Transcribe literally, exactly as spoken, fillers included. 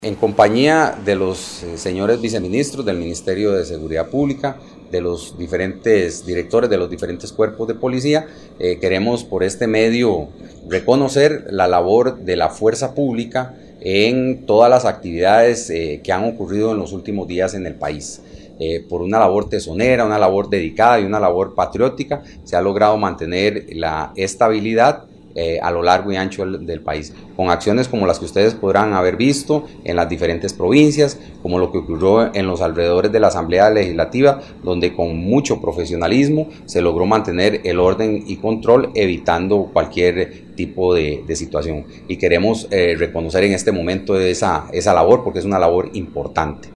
En compañía de los eh, señores viceministros del Ministerio de Seguridad Pública, de los diferentes directores de los diferentes cuerpos de policía, eh, queremos por este medio reconocer la labor de la fuerza pública en todas las actividades eh, que han ocurrido en los últimos días en el país. Eh, por una labor tesonera, una labor dedicada y una labor patriótica, se ha logrado mantener la estabilidad Eh, a lo largo y ancho del, del país, con acciones como las que ustedes podrán haber visto en las diferentes provincias, como lo que ocurrió en los alrededores de la Asamblea Legislativa, donde con mucho profesionalismo se logró mantener el orden y control, evitando cualquier tipo de, de situación. Y queremos eh, reconocer en este momento esa, esa labor, porque es una labor importante.